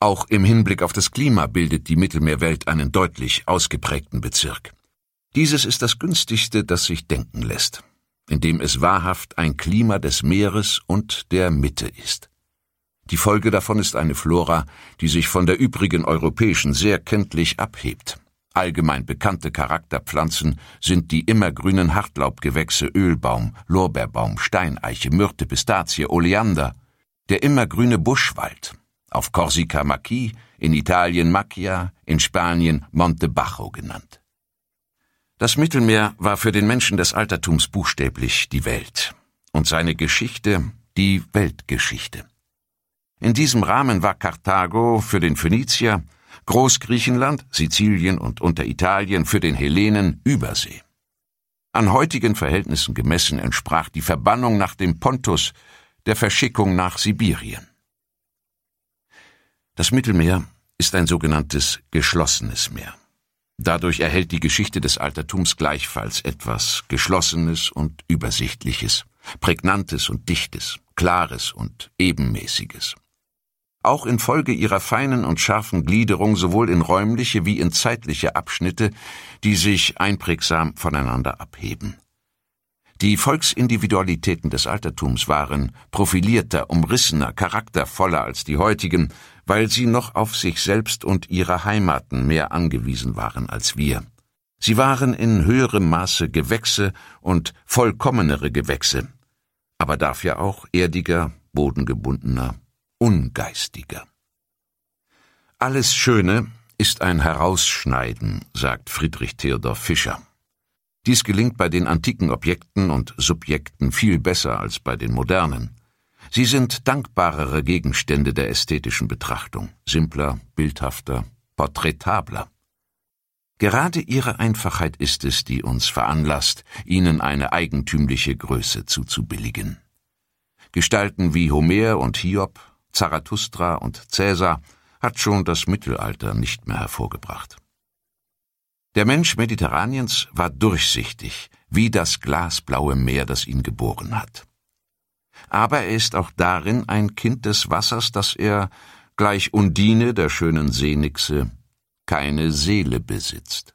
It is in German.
Auch im Hinblick auf das Klima bildet die Mittelmeerwelt einen deutlich ausgeprägten Bezirk. Dieses ist das günstigste, das sich denken lässt, indem es wahrhaft ein Klima des Meeres und der Mitte ist. Die Folge davon ist eine Flora, die sich von der übrigen europäischen sehr kenntlich abhebt. Allgemein bekannte Charakterpflanzen sind die immergrünen Hartlaubgewächse Ölbaum, Lorbeerbaum, Steineiche, Myrte, Pistazie, Oleander, der immergrüne Buschwald, auf Korsika Maki, in Italien Macchia, in Spanien Monte Bajo genannt. Das Mittelmeer war für den Menschen des Altertums buchstäblich die Welt und seine Geschichte die Weltgeschichte. In diesem Rahmen war Karthago für den Phönizier, Großgriechenland, Sizilien und Unteritalien für den Hellenen Übersee. An heutigen Verhältnissen gemessen entsprach die Verbannung nach dem Pontus der Verschickung nach Sibirien. Das Mittelmeer ist ein sogenanntes geschlossenes Meer. Dadurch erhält die Geschichte des Altertums gleichfalls etwas Geschlossenes und Übersichtliches, Prägnantes und Dichtes, Klares und Ebenmäßiges. Auch infolge ihrer feinen und scharfen Gliederung sowohl in räumliche wie in zeitliche Abschnitte, die sich einprägsam voneinander abheben. Die Volksindividualitäten des Altertums waren profilierter, umrissener, charaktervoller als die heutigen, weil sie noch auf sich selbst und ihre Heimaten mehr angewiesen waren als wir. Sie waren in höherem Maße Gewächse und vollkommenere Gewächse, aber dafür auch erdiger, bodengebundener, ungeistiger. Alles Schöne ist ein Herausschneiden, sagt Friedrich Theodor Fischer. Dies gelingt bei den antiken Objekten und Subjekten viel besser als bei den modernen. Sie sind dankbarere Gegenstände der ästhetischen Betrachtung, simpler, bildhafter, porträtabler. Gerade ihre Einfachheit ist es, die uns veranlasst, ihnen eine eigentümliche Größe zuzubilligen. Gestalten wie Homer und Hiob, Zarathustra und Cäsar hat schon das Mittelalter nicht mehr hervorgebracht. Der Mensch Mediterraniens war durchsichtig, wie das glasblaue Meer, das ihn geboren hat. Aber er ist auch darin ein Kind des Wassers, dass er, gleich Undine, der schönen Seenixe, keine Seele besitzt.